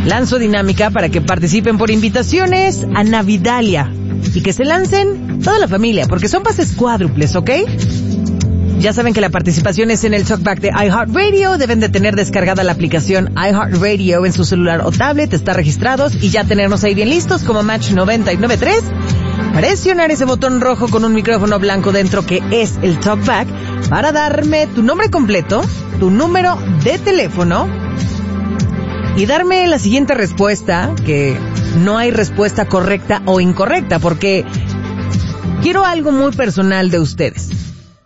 Lanzo dinámica para que participen por invitaciones a Navidalia y que se lancen toda la familia, porque son pases cuádruples, ¿ok? Ya saben que la participación es en el Talkback de iHeartRadio. Deben de tener descargada la aplicación iHeartRadio en su celular o tablet, estar registrados y ya tenernos ahí bien listos como Match 99.3. Presionar ese botón rojo con un micrófono blanco dentro que es el Talkback para darme tu nombre completo, tu número de teléfono y darme la siguiente respuesta, que no hay respuesta correcta o incorrecta, porque quiero algo muy personal de ustedes.